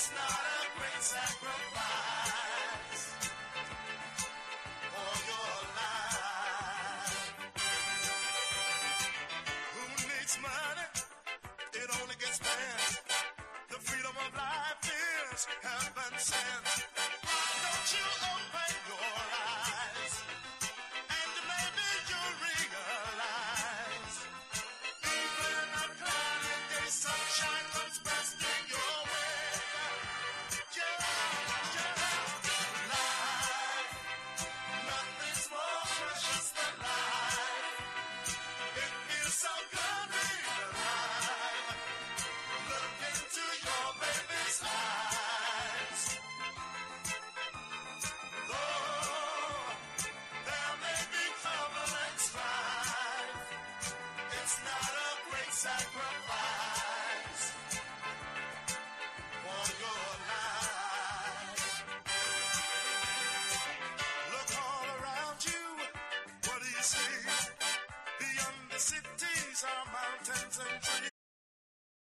It's not a great sacrifice for your life. Who needs money? It only gets spent. The freedom of life is heaven sent. Why don't you open your eyes